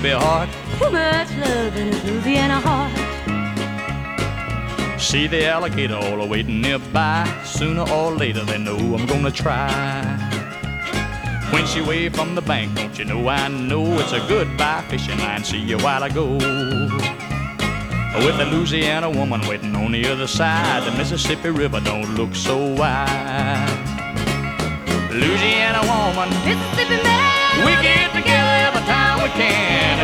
heart. Too much love in a Louisiana heart. See the alligator all waiting nearby. Sooner or later they know I'm gonna try. When she waved from the bank, don't you know I know it's a goodbye fishing line. See you while I go. With the Louisiana woman waiting on the other side, the Mississippi River don't look so wide. Louisiana woman, Mississippi man, we get together every time we can.